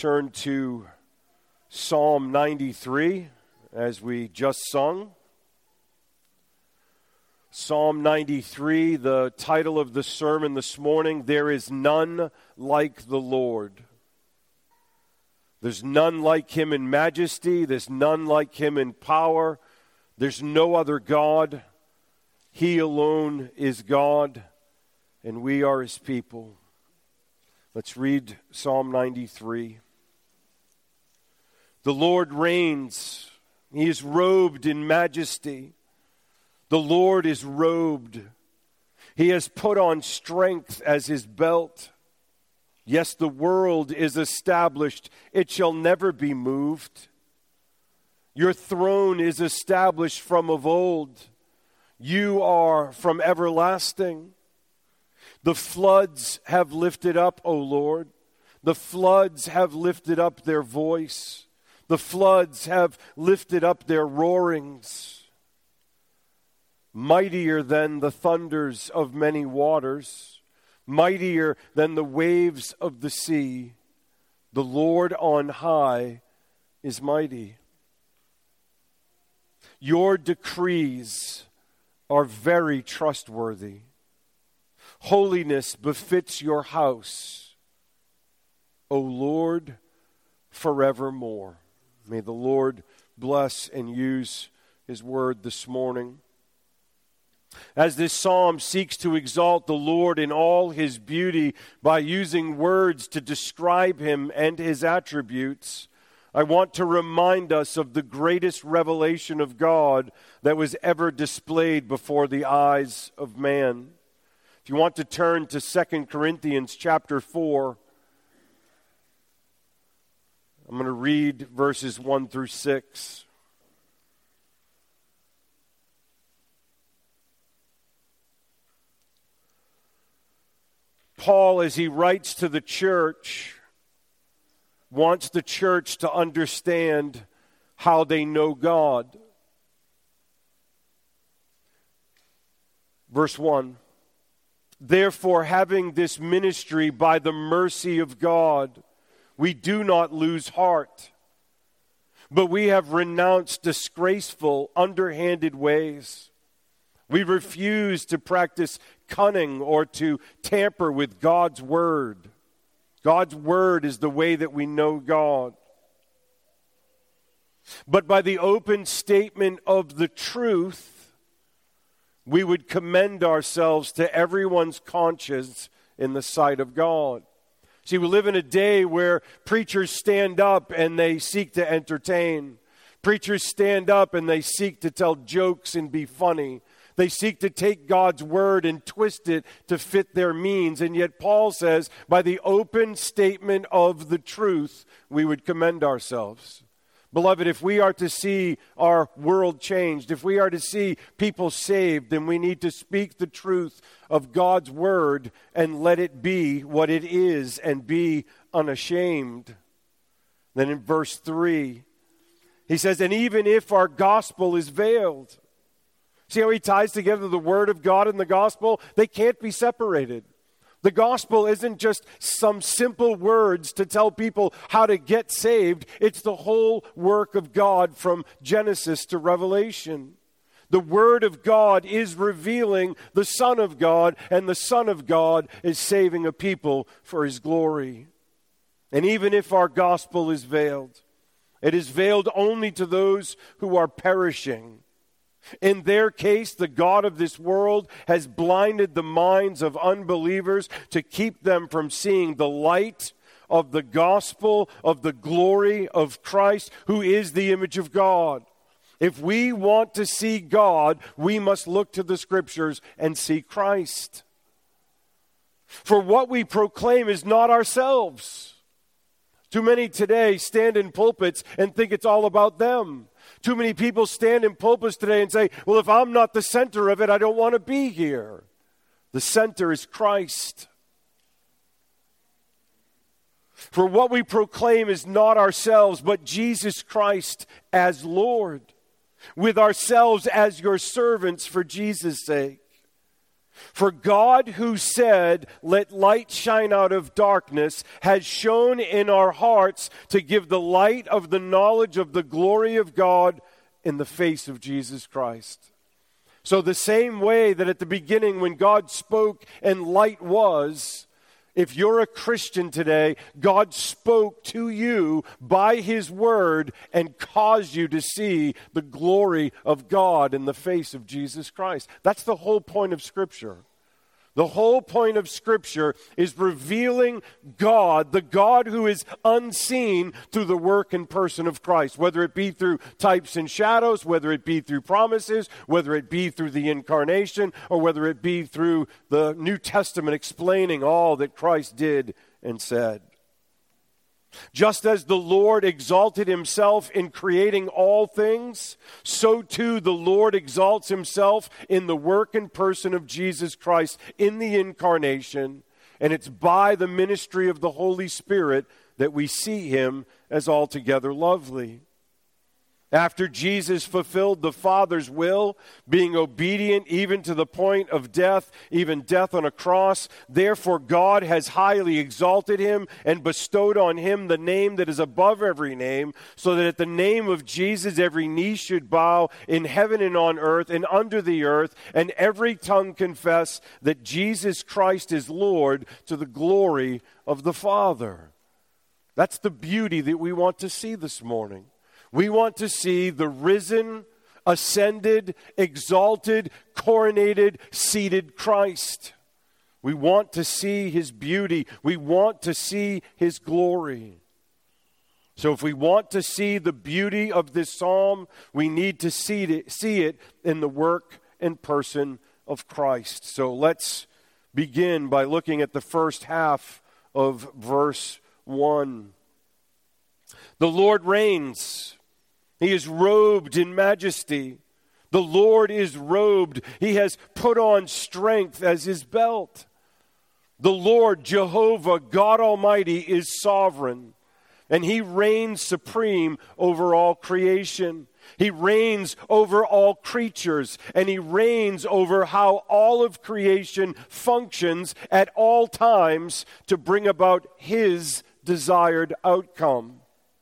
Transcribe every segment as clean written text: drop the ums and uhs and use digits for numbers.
turn to Psalm 93 as we just sung. Psalm 93, the title of the sermon this morning, There is None Like the Lord. There's none like him in majesty. There's none like him in power. There's no other God. He alone is God, and we are his people. Let's read Psalm 93. The Lord reigns. He is robed in majesty. The Lord is robed. He has put on strength as his belt. Yes, the world is established. It shall never be moved. Your throne is established from of old. You are from everlasting. The floods have lifted up, O Lord. The floods have lifted up their voice. The floods have lifted up their roarings. Mightier than the thunders of many waters, mightier than the waves of the sea, the Lord on high is mighty. Your decrees are very trustworthy. Holiness befits your house, O Lord, forevermore. May the Lord bless and use his word this morning. As this psalm seeks to exalt the Lord in all his beauty by using words to describe him and his attributes, I want to remind us of the greatest revelation of God that was ever displayed before the eyes of man. If you want to turn to 2 Corinthians chapter 4, I'm going to read verses 1 through 6. Paul, as he writes to the church, wants the church to understand how they know God. Verse 1. Therefore, having this ministry by the mercy of God, we do not lose heart, but we have renounced disgraceful, underhanded ways. We refuse to practice cunning or to tamper with God's word. God's word is the way that we know God. But by the open statement of the truth, we would commend ourselves to everyone's conscience in the sight of God. See, we live in a day where preachers stand up and they seek to entertain. Preachers stand up and they seek to tell jokes and be funny. They seek to take God's word and twist it to fit their means. And yet Paul says, by the open statement of the truth, we would commend ourselves. Beloved, if we are to see our world changed, if we are to see people saved, then we need to speak the truth of God's word and let it be what it is and be unashamed. Then in verse 3, he says, and even if our gospel is veiled. See how he ties together the word of God and the gospel? They can't be separated. The gospel isn't just some simple words to tell people how to get saved. It's the whole work of God from Genesis to Revelation. The word of God is revealing the Son of God, and the Son of God is saving a people for his glory. And even if our gospel is veiled, it is veiled only to those who are perishing. In their case, the God of this world has blinded the minds of unbelievers to keep them from seeing the light of the gospel of the glory of Christ, who is the image of God. If we want to see God, we must look to the Scriptures and see Christ. For what we proclaim is not ourselves. Too many today stand in pulpits and think it's all about them. Too many people stand in pulpits today and say, well, if I'm not the center of it, I don't want to be here. The center is Christ. For what we proclaim is not ourselves, but Jesus Christ as Lord, with ourselves as your servants for Jesus' sake. For God, who said, "Let light shine out of darkness," has shone in our hearts to give the light of the knowledge of the glory of God in the face of Jesus Christ. So the same way that at the beginning when God spoke and light was, if you're a Christian today, God spoke to you by His Word and caused you to see the glory of God in the face of Jesus Christ. That's the whole point of Scripture. The whole point of Scripture is revealing God, the God who is unseen, through the work and person of Christ, whether it be through types and shadows, whether it be through promises, whether it be through the incarnation, or whether it be through the New Testament explaining all that Christ did and said. Just as the Lord exalted Himself in creating all things, so too the Lord exalts Himself in the work and person of Jesus Christ in the incarnation, and it's by the ministry of the Holy Spirit that we see Him as altogether lovely. After Jesus fulfilled the Father's will, being obedient even to the point of death, even death on a cross, therefore God has highly exalted Him and bestowed on Him the name that is above every name, so that at the name of Jesus every knee should bow in heaven and on earth and under the earth, and every tongue confess that Jesus Christ is Lord, to the glory of the Father. That's the beauty that we want to see this morning. We want to see the risen, ascended, exalted, coronated, seated Christ. We want to see His beauty. We want to see His glory. So if we want to see the beauty of this psalm, we need to see it in the work and person of Christ. So let's begin by looking at the first half of verse 1. The Lord reigns. He is robed in majesty. The Lord is robed. He has put on strength as His belt. The Lord, Jehovah, God Almighty, is sovereign, and He reigns supreme over all creation. He reigns over all creatures, and He reigns over how all of creation functions at all times to bring about His desired outcome.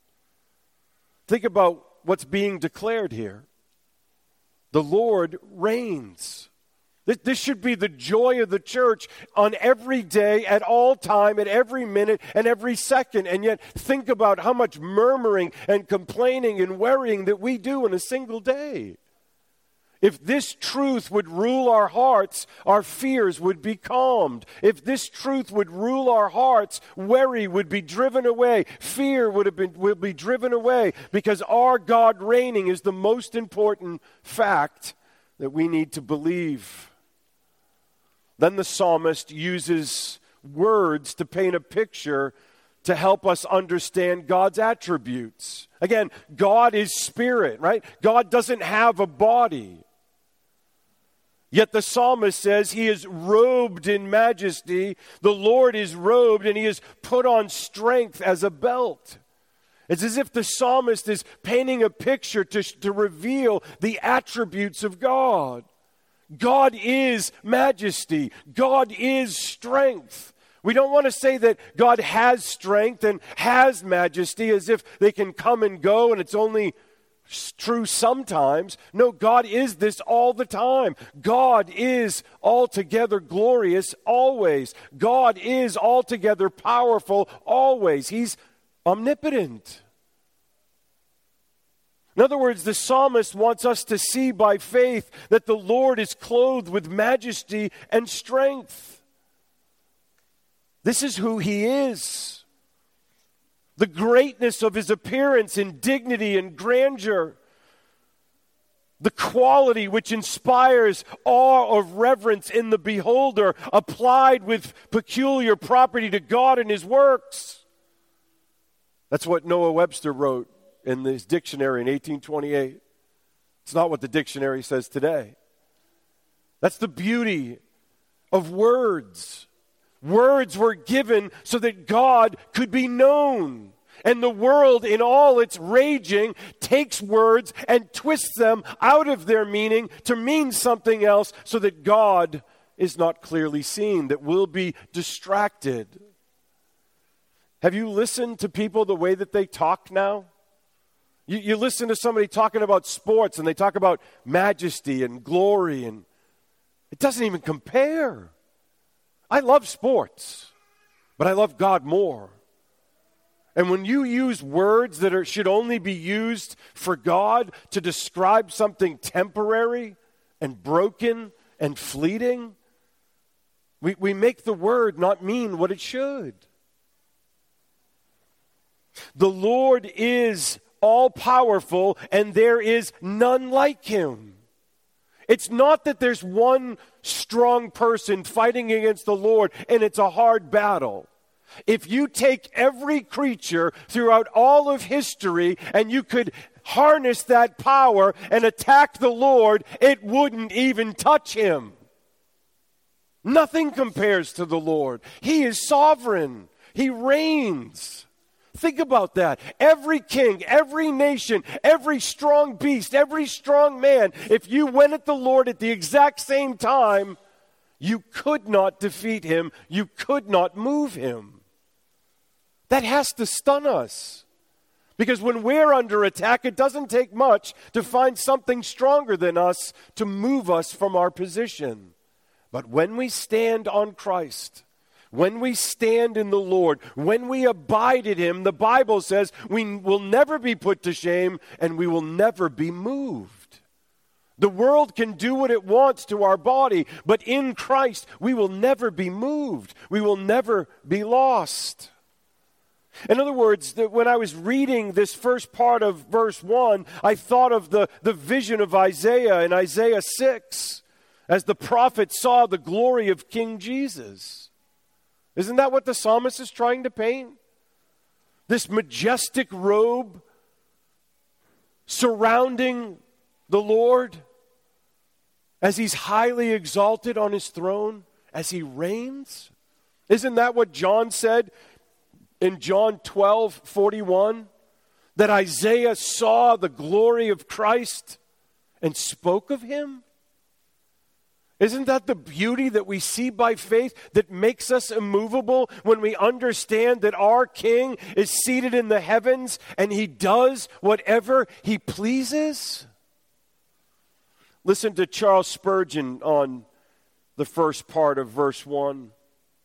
Think about what's being declared here. The Lord reigns. This should be the joy of the church on every day, at all time, at every minute, and every second. And yet, think about how much murmuring and complaining and worrying that we do in a single day. If this truth would rule our hearts, our fears would be calmed. If this truth would rule our hearts, worry would be driven away. Fear would be driven away, because our God reigning is the most important fact that we need to believe. Then the psalmist uses words to paint a picture to help us understand God's attributes. Again, God is spirit, right? God doesn't have a body. Yet the psalmist says He is robed in majesty. The Lord is robed, and He is put on strength as a belt. It's as if the psalmist is painting a picture to reveal the attributes of God. God is majesty. God is strength. We don't want to say that God has strength and has majesty as if they can come and go and it's only true sometimes. No, God is this all the time. God is altogether glorious always. God is altogether powerful always. He's omnipotent. In other words, the psalmist wants us to see by faith that the Lord is clothed with majesty and strength. This is who He is. The greatness of His appearance in dignity and grandeur. The quality which inspires awe of reverence in the beholder, applied with peculiar property to God and His works. That's what Noah Webster wrote in his dictionary in 1828. It's not what the dictionary says today. That's the beauty of words. Words were given so that God could be known. And the world, in all its raging, takes words and twists them out of their meaning to mean something else so that God is not clearly seen, that we'll be distracted. Have you listened to people the way that they talk now? You listen to somebody talking about sports, and they talk about majesty and glory, and it doesn't even compare. I love sports, but I love God more. And when you use words that should only be used for God to describe something temporary and broken and fleeting, we make the word not mean what it should. The Lord is all-powerful, and there is none like him. It's not that there's one strong person fighting against the Lord, and it's a hard battle. If you take every creature throughout all of history and you could harness that power and attack the Lord, it wouldn't even touch him. Nothing compares to the Lord. He is sovereign. He reigns. Think about that. Every king, every nation, every strong beast, every strong man, if you went at the Lord at the exact same time, you could not defeat him. You could not move him. That has to stun us. Because when we're under attack, it doesn't take much to find something stronger than us to move us from our position. But when we stand on Christ, when we stand in the Lord, when we abide in him, the Bible says we will never be put to shame and we will never be moved. The world can do what it wants to our body, but in Christ we will never be moved. We will never be lost. In other words, when I was reading this first part of verse 1, I thought of the vision of Isaiah in Isaiah 6, as the prophet saw the glory of King Jesus. Isn't that what the psalmist is trying to paint? This majestic robe surrounding the Lord as he's highly exalted on his throne, as he reigns. Isn't that what John said in John 12:41? That Isaiah saw the glory of Christ and spoke of him? Isn't that the beauty that we see by faith that makes us immovable when we understand that our King is seated in the heavens and he does whatever he pleases? Listen to Charles Spurgeon on the first part of verse 1.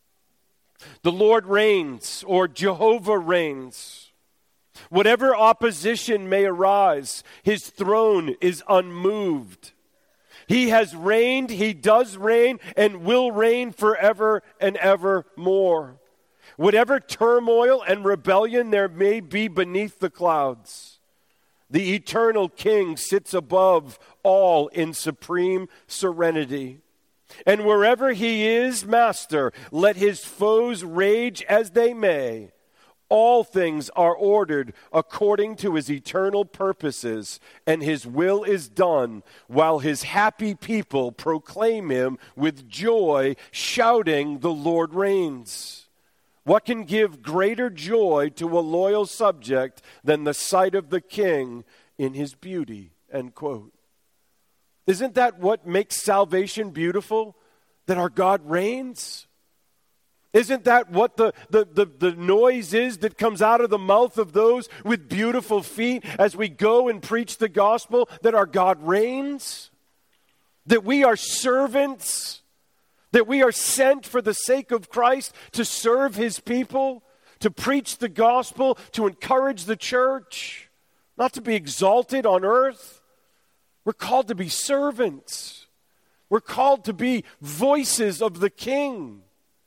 The Lord reigns, or Jehovah reigns. Whatever opposition may arise, his throne is unmoved. He has reigned, he does reign, and will reign forever and ever more. Whatever turmoil and rebellion there may be beneath the clouds, the eternal King sits above all in supreme serenity. And wherever he is master, let his foes rage as they may. All things are ordered according to his eternal purposes, and his will is done while his happy people proclaim him with joy, shouting, "The Lord reigns." What can give greater joy to a loyal subject than the sight of the King in his beauty? End quote. Isn't that what makes salvation beautiful? That our God reigns? Isn't that what the noise is that comes out of the mouth of those with beautiful feet as we go and preach the gospel? That our God reigns? That we are servants? That we are sent for the sake of Christ to serve his people? To preach the gospel? To encourage the church? Not to be exalted on earth? We're called to be servants. We're called to be voices of the King.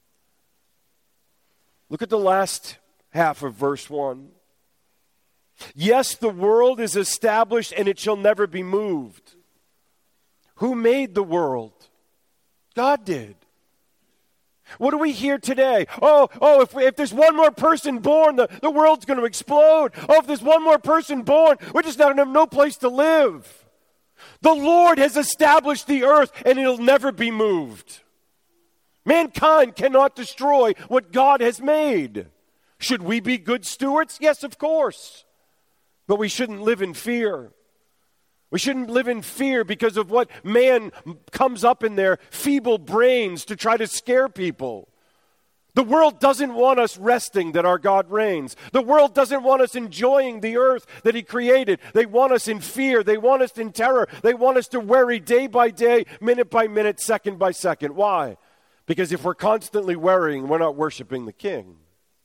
Look at the last half of verse 1. Yes, the world is established and it shall never be moved. Who made the world? God did. What do we hear today? If there's one more person born, the world's going to explode. If there's one more person born, we're just not going to have no place to live. The Lord has established the earth and it'll never be moved. Mankind cannot destroy what God has made. Should we be good stewards? Yes, of course. But we shouldn't live in fear. We shouldn't live in fear because of what man comes up in their feeble brains to try to scare people. The world doesn't want us resting that our God reigns. The world doesn't want us enjoying the earth that He created. They want us in fear. They want us in terror. They want us to worry day by day, minute by minute, second by second. Why? Because if we're constantly worrying, we're not worshiping the King.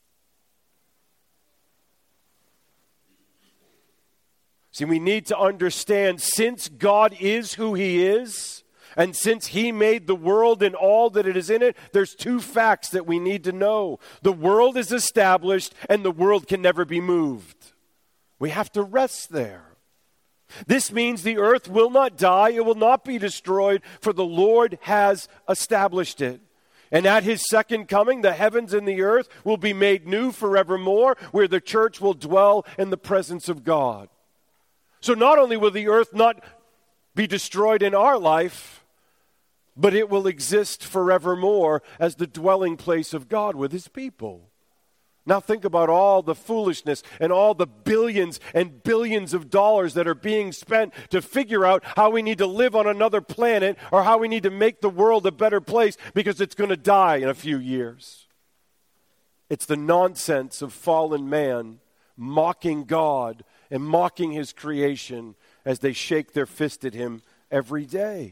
See, we need to understand, since God is who He is, and since He made the world and all that it is in it, there's two facts that we need to know. The world is established, and the world can never be moved. We have to rest there. This means the earth will not die, it will not be destroyed, for the Lord has established it. And at His second coming, the heavens and the earth will be made new forevermore, where the church will dwell in the presence of God. So not only will the earth not be destroyed in our life, but it will exist forevermore as the dwelling place of God with His people. Now think about all the foolishness and all the billions and billions of dollars that are being spent to figure out how we need to live on another planet or how we need to make the world a better place because it's going to die in a few years. It's the nonsense of fallen man mocking God and mocking His creation as they shake their fist at Him every day.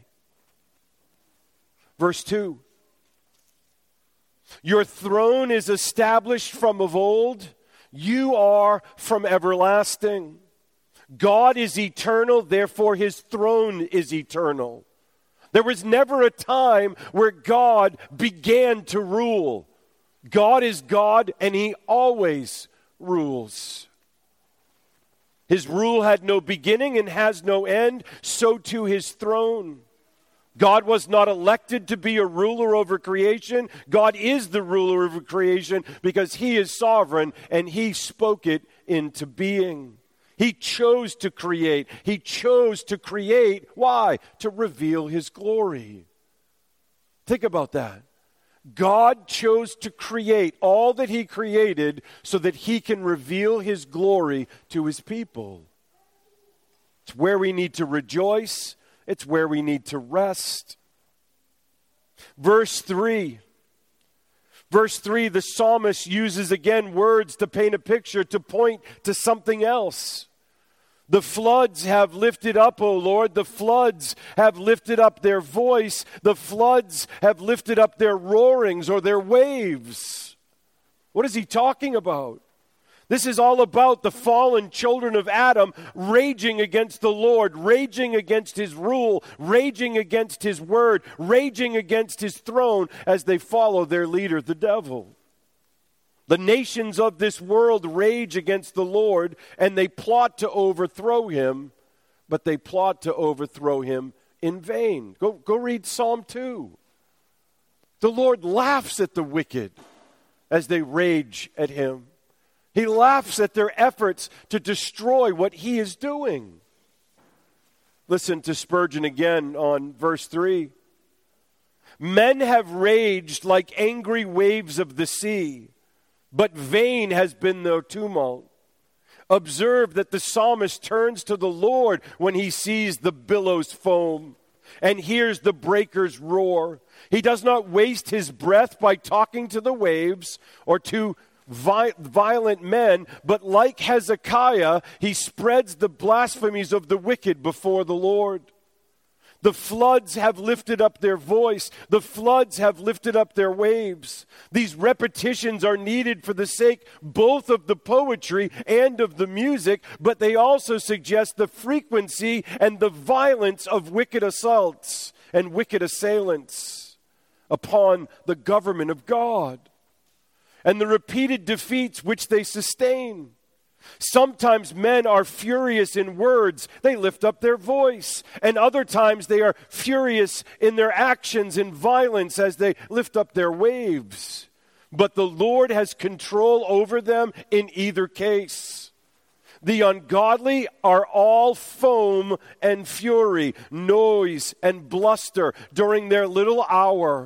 Verse 2. Your throne is established from of old. You are from everlasting. God is eternal, therefore His throne is eternal. There was never a time where God began to rule. God is God, and He always rules. His rule had no beginning and has no end, so too His throne. God was not elected to be a ruler over creation. God is the ruler over creation because He is sovereign and He spoke it into being. He chose to create. He chose to create. Why? To reveal His glory. Think about that. God chose to create all that He created so that He can reveal His glory to His people. It's where we need to rejoice. It's where we need to rest. Verse 3. Verse 3, the psalmist uses again words to paint a picture, to point to something else. The floods have lifted up, O Lord. The floods have lifted up their voice. The floods have lifted up their roarings or their waves. What is he talking about? This is all about the fallen children of Adam raging against the Lord, raging against His rule, raging against His word, raging against His throne as they follow their leader, the devil. The nations of this world rage against the Lord, and they plot to overthrow Him, but they plot to overthrow Him in vain. Go read Psalm 2. The Lord laughs at the wicked as they rage at Him. He laughs at their efforts to destroy what He is doing. Listen to Spurgeon again on verse 3. Men have raged like angry waves of the sea, but vain has been their tumult. Observe that the psalmist turns to the Lord when he sees the billows foam and hears the breakers roar. He does not waste his breath by talking to the waves or to violent men, but like Hezekiah, he spreads the blasphemies of the wicked before the Lord. The floods have lifted up their voice. The floods have lifted up their waves. These repetitions are needed for the sake both of the poetry and of the music, but they also suggest the frequency and the violence of wicked assaults and wicked assailants upon the government of God, and the repeated defeats which they sustain. Sometimes men are furious in words, they lift up their voice. And other times they are furious in their actions in violence as they lift up their waves. But the Lord has control over them in either case. The ungodly are all foam and fury, noise and bluster during their little hour.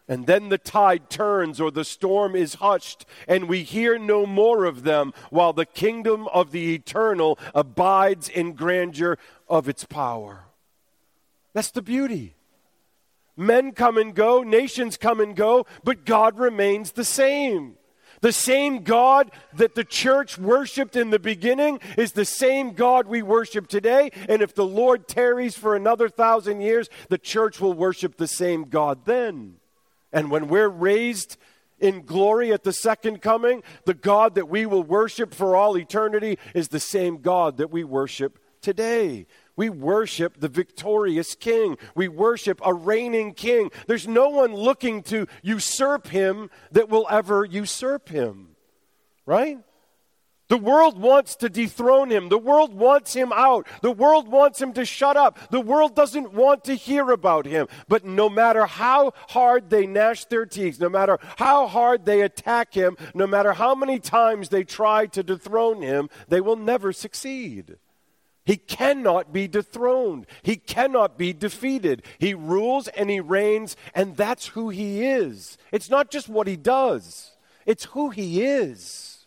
And then the tide turns or the storm is hushed, and we hear no more of them, while the kingdom of the eternal abides in grandeur of its power. That's the beauty. Men come and go, nations come and go, but God remains the same. The same God that the church worshiped in the beginning is the same God we worship today. And if the Lord tarries for another 1,000 years, the church will worship the same God then. And when we're raised in glory at the second coming, the God that we will worship for all eternity is the same God that we worship today. We worship the victorious King. We worship a reigning King. There's no one looking to usurp him that will ever usurp him. Right? The world wants to dethrone him. The world wants him out. The world wants him to shut up. The world doesn't want to hear about him. But no matter how hard they gnash their teeth, no matter how hard they attack him, no matter how many times they try to dethrone him, they will never succeed. He cannot be dethroned. He cannot be defeated. He rules and he reigns, and that's who he is. It's not just what he does. It's who he is.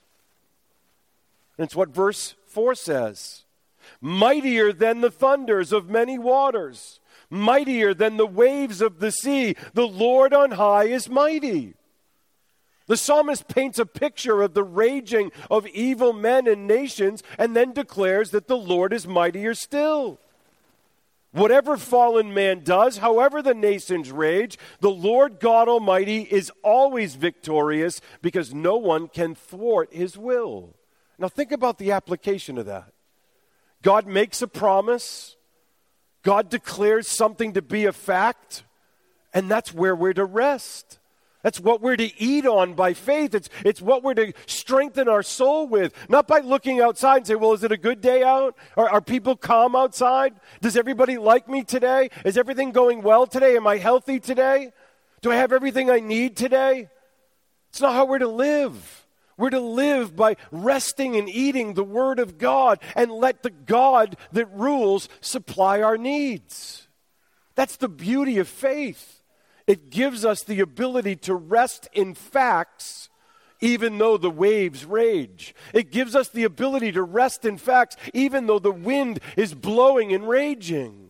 And it's what verse 4 says. Mightier than the thunders of many waters, mightier than the waves of the sea, the Lord on high is mighty. The psalmist paints a picture of the raging of evil men and nations and then declares that the Lord is mightier still. Whatever fallen man does, however the nations rage, the Lord God Almighty is always victorious because no one can thwart his will. Now think about the application of that. God makes a promise. God declares something to be a fact, and that's where we're to rest. That's what we're to eat on by faith. It's what we're to strengthen our soul with. Not by looking outside and say, well, is it a good day out? Are people calm outside? Does everybody like me today? Is everything going well today? Am I healthy today? Do I have everything I need today? It's not how we're to live. We're to live by resting and eating the Word of God and let the God that rules supply our needs. That's the beauty of faith. It gives us the ability to rest in facts even though the waves rage. It gives us the ability to rest in facts even though the wind is blowing and raging.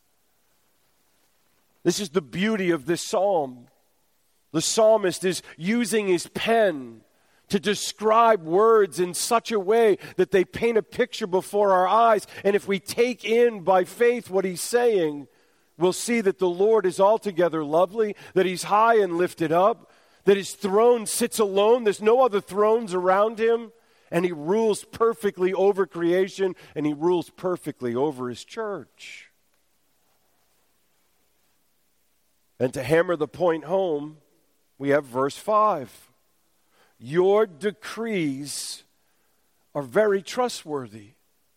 This is the beauty of this psalm. The psalmist is using his pen to describe words in such a way that they paint a picture before our eyes. And if we take in by faith what he's saying, we'll see that the Lord is altogether lovely, that he's high and lifted up, that his throne sits alone. There's no other thrones around him. And he rules perfectly over creation, and he rules perfectly over his church. And to hammer the point home, we have verse 5. Your decrees are very trustworthy.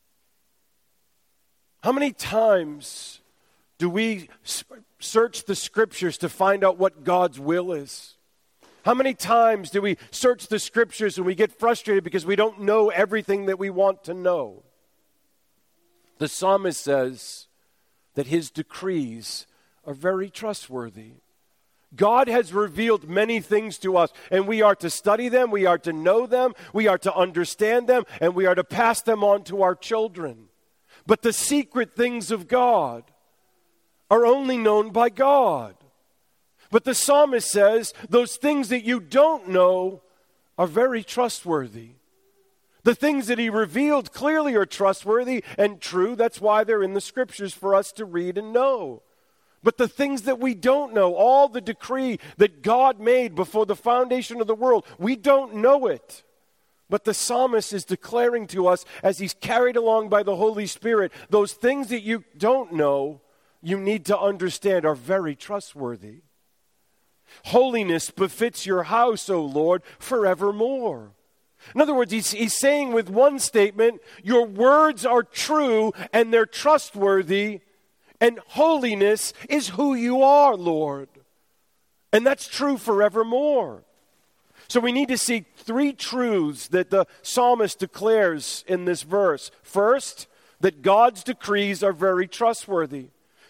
How many times do we search the scriptures to find out what God's will is? How many times do we search the scriptures and we get frustrated because we don't know everything that we want to know? The psalmist says that his decrees are very trustworthy. God has revealed many things to us, and we are to study them, we are to know them, we are to understand them, and we are to pass them on to our children. But the secret things of God are only known by God. But the psalmist says those things that you don't know are very trustworthy. The things that he revealed clearly are trustworthy and true. That's why they're in the scriptures for us to read and know. But the things that we don't know, all the decree that God made before the foundation of the world, we don't know it. But the psalmist is declaring to us, as he's carried along by the Holy Spirit, those things that you don't know, you need to understand are very trustworthy. Holiness befits your house, O Lord, forevermore. In other words, he's saying with one statement, your words are true and they're trustworthy, and holiness is who you are, Lord. And that's true forevermore. So we need to see three truths that the psalmist declares in this verse. First, that God's decrees are very trustworthy.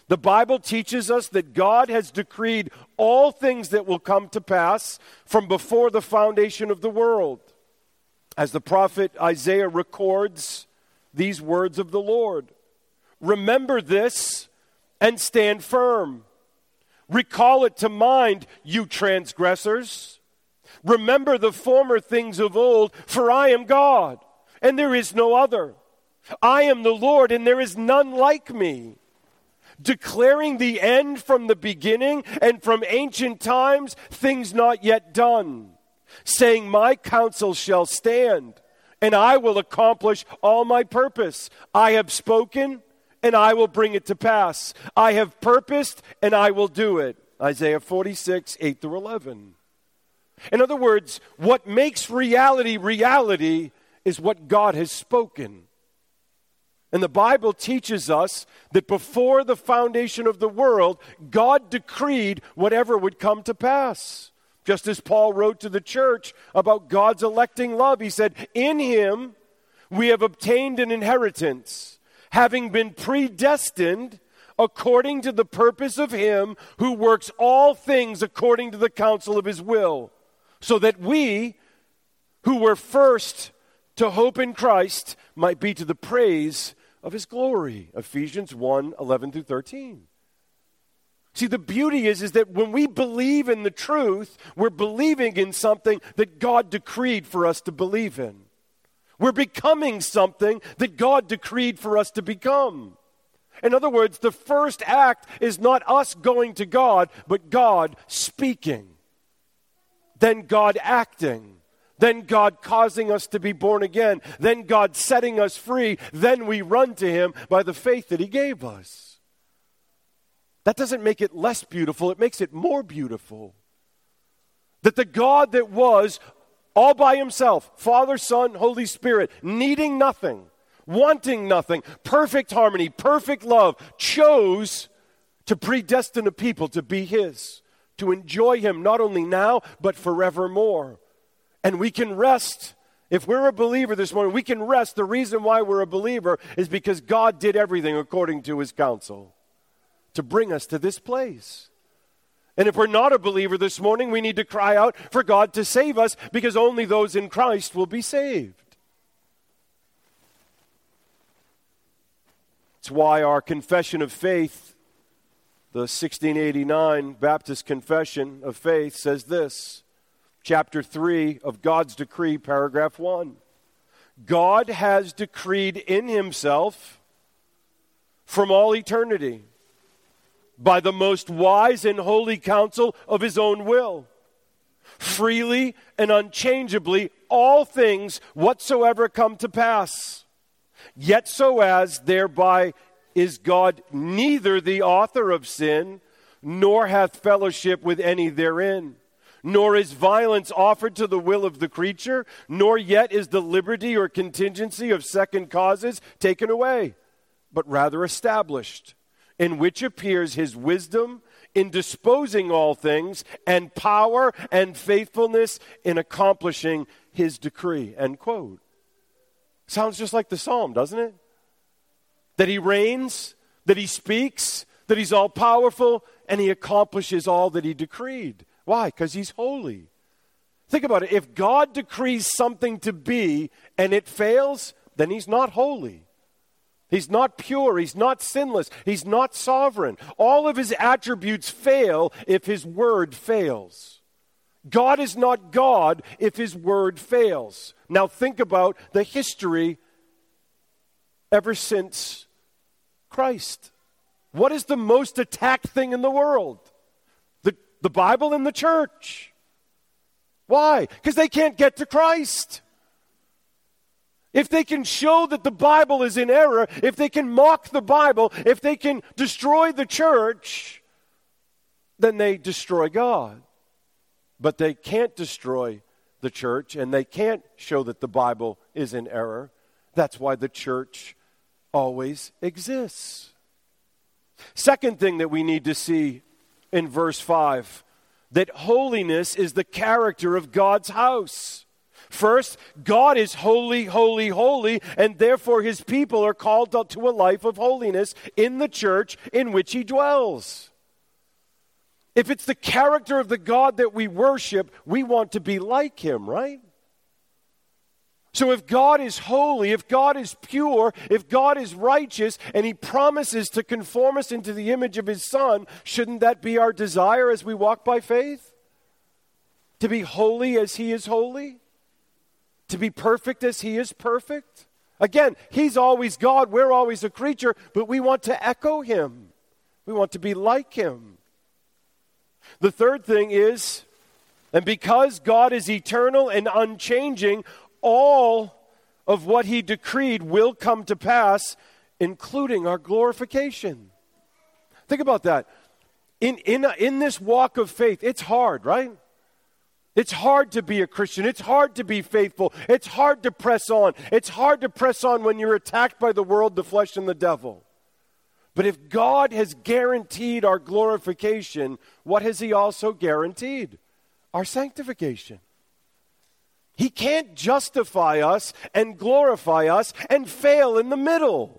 The Bible teaches us that God has decreed all things that will come to pass from before the foundation of the world. As the prophet Isaiah records these words of the Lord, "Remember this and stand firm. Recall it to mind, you transgressors. Remember the former things of old, for I am God, and there is no other. I am the Lord, and there is none like me. Declaring the end from the beginning, and from ancient times things not yet done. Saying, my counsel shall stand, and I will accomplish all my purpose. I have spoken, and I will bring it to pass. I have purposed, and I will do it." Isaiah 46, 8 through 11. In other words, what makes reality reality is what God has spoken. And the Bible teaches us that before the foundation of the world, God decreed whatever would come to pass. Just as Paul wrote to the church about God's electing love, he said, "In him we have obtained an inheritance, having been predestined according to the purpose of him who works all things according to the counsel of his will, so that we, who were first to hope in Christ, might be to the praise of his glory." Ephesians 1, 11 through 13. See, the beauty is that when we believe in the truth, we're believing in something that God decreed for us to believe in. We're becoming something that God decreed for us to become. In other words, the first act is not us going to God, but God speaking. Then God acting. Then God causing us to be born again. Then God setting us free. Then we run to him by the faith that he gave us. That doesn't make it less beautiful. It makes it more beautiful. That the God that was all by himself, Father, Son, Holy Spirit, needing nothing, wanting nothing, perfect harmony, perfect love, chose to predestine a people to be his, to enjoy him not only now, but forevermore. And we can rest. If we're a believer this morning, we can rest. The reason why we're a believer is because God did everything according to his counsel to bring us to this place. And if we're not a believer this morning, we need to cry out for God to save us, because only those in Christ will be saved. It's why our confession of faith, the 1689 Baptist Confession of Faith, says this. Chapter 3 of God's Decree, paragraph 1. God has decreed in himself from all eternity, by the most wise and holy counsel of his own will, freely and unchangeably all things whatsoever come to pass, yet so as thereby is God neither the author of sin, nor hath fellowship with any therein, nor is violence offered to the will of the creature, nor yet is the liberty or contingency of second causes taken away, but rather established, in which appears his wisdom in disposing all things, and power and faithfulness in accomplishing his decree. End quote. Sounds just like the psalm, doesn't it? That he reigns, that he speaks, that he's all powerful, and he accomplishes all that he decreed. Why? Because he's holy. Think about it. If God decrees something to be and it fails, then he's not holy. He's not pure. He's not sinless. He's not sovereign. All of his attributes fail if his word fails. God is not God if his word fails. Now think about the history ever since Christ. What is the most attacked thing in the world? The Bible and the church. Why? Because they can't get to Christ. If they can show that the Bible is in error, if they can mock the Bible, if they can destroy the church, then they destroy God. But they can't destroy the church, and they can't show that the Bible is in error. That's why the church always exists. Second thing that we need to see in verse 5, that holiness is the character of God's house. First, God is holy, holy, holy, and therefore his people are called to a life of holiness in the church in which he dwells. If it's the character of the God that we worship, we want to be like him, right? So if God is holy, if God is pure, if God is righteous, and he promises to conform us into the image of his Son, shouldn't that be our desire as we walk by faith? To be holy as he is holy? To be perfect as he is perfect? Again, he's always God, we're always a creature, but we want to echo him. We want to be like him. The third thing is, and because God is eternal and unchanging, all of what he decreed will come to pass, including our glorification. Think about that. In this walk of faith, it's hard, right? It's hard to be a Christian. It's hard to be faithful. It's hard to press on. It's hard to press on when you're attacked by the world, the flesh, and the devil. But if God has guaranteed our glorification, what has he also guaranteed? Our sanctification. He can't justify us and glorify us and fail in the middle.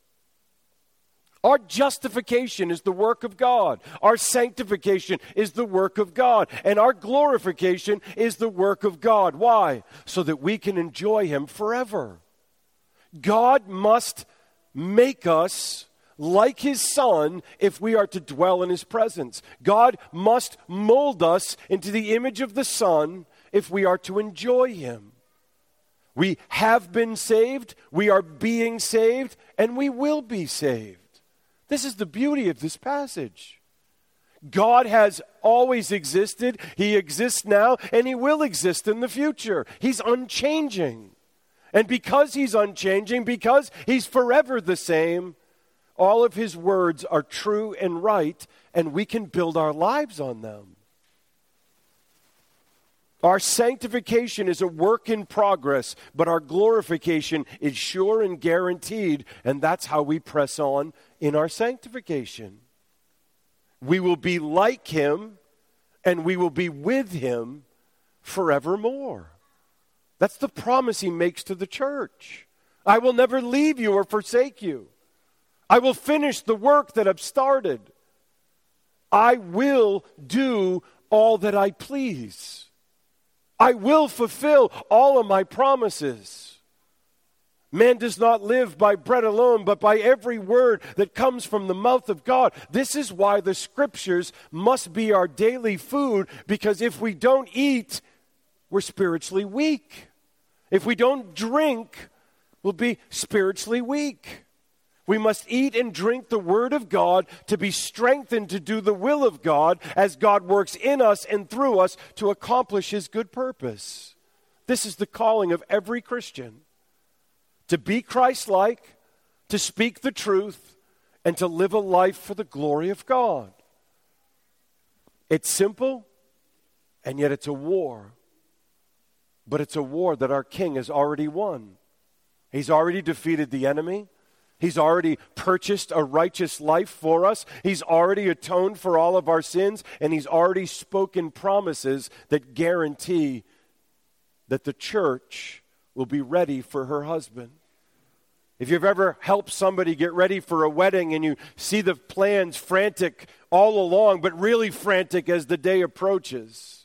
Our justification is the work of God. Our sanctification is the work of God. And our glorification is the work of God. Why? So that we can enjoy him forever. God must make us like his Son if we are to dwell in his presence. God must mold us into the image of the Son if we are to enjoy him. We have been saved, we are being saved, and we will be saved. This is the beauty of this passage. God has always existed, he exists now, and he will exist in the future. He's unchanging. And because he's unchanging, because he's forever the same, all of his words are true and right, and we can build our lives on them. Our sanctification is a work in progress, but our glorification is sure and guaranteed, and that's how we press on in our sanctification. We will be like him, and we will be with him forevermore. That's the promise he makes to the church. I will never leave you or forsake you. I will finish the work that I've started. I will do all that I please. I will fulfill all of my promises. Man does not live by bread alone, but by every word that comes from the mouth of God. This is why the scriptures must be our daily food, because if we don't eat, we're spiritually weak. If we don't drink, we'll be spiritually weak. We must eat and drink the word of God to be strengthened to do the will of God as God works in us and through us to accomplish his good purpose. This is the calling of every Christian. To be Christ-like, to speak the truth, and to live a life for the glory of God. It's simple, and yet it's a war. But it's a war that our King has already won. He's already defeated the enemy. He's already purchased a righteous life for us. He's already atoned for all of our sins, and he's already spoken promises that guarantee that the church will be ready for her husband. If you've ever helped somebody get ready for a wedding and you see the plans frantic all along, but really frantic as the day approaches,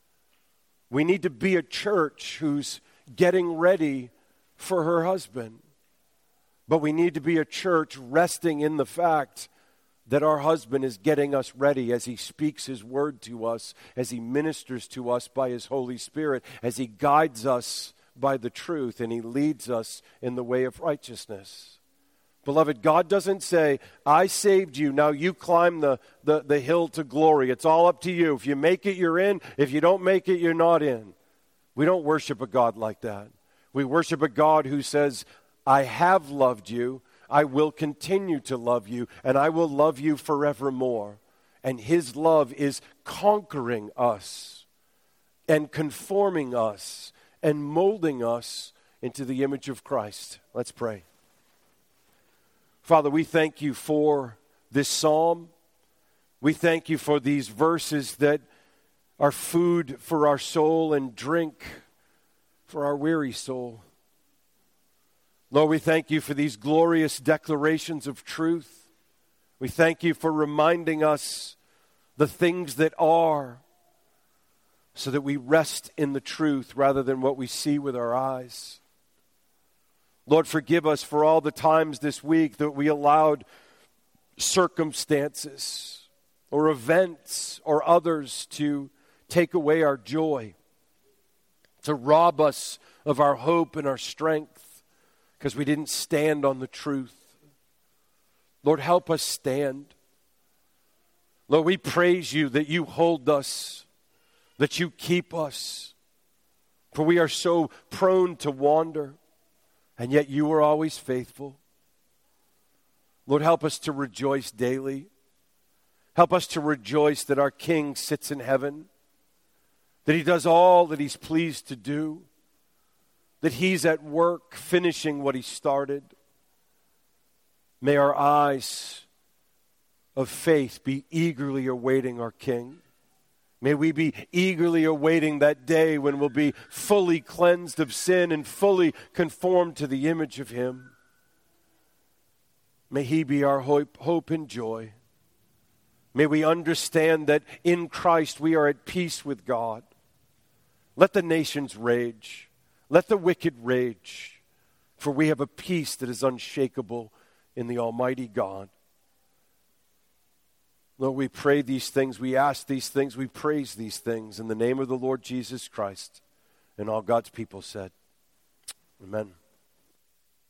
we need to be a church who's getting ready for her husband. But we need to be a church resting in the fact that our husband is getting us ready as he speaks his word to us, as he ministers to us by his Holy Spirit, as he guides us by the truth, and he leads us in the way of righteousness. Beloved, God doesn't say, I saved you, now you climb the hill to glory. It's all up to you. If you make it, you're in. If you don't make it, you're not in. We don't worship a God like that. We worship a God who says, I have loved you, I will continue to love you, and I will love you forevermore. And his love is conquering us and conforming us and molding us into the image of Christ. Let's pray. Father, we thank you for this psalm. We thank you for these verses that are food for our soul and drink for our weary soul. Lord, we thank you for these glorious declarations of truth. We thank you for reminding us the things that are, so that we rest in the truth rather than what we see with our eyes. Lord, forgive us for all the times this week that we allowed circumstances or events or others to take away our joy, to rob us of our hope and our strength because we didn't stand on the truth. Lord, help us stand. Lord, we praise you that you hold us, that you keep us, for we are so prone to wander, and yet you are always faithful. Lord, help us to rejoice daily. Help us to rejoice that our King sits in heaven, that he does all that he's pleased to do, that he's at work finishing what he started. May our eyes of faith be eagerly awaiting our King. May we be eagerly awaiting that day when we'll be fully cleansed of sin and fully conformed to the image of him. May he be our hope and joy. May we understand that in Christ we are at peace with God. Let the nations rage. Let the wicked rage. For we have a peace that is unshakable in the Almighty God. Lord, we pray these things, we ask these things, we praise these things in the name of the Lord Jesus Christ. And all God's people said, amen.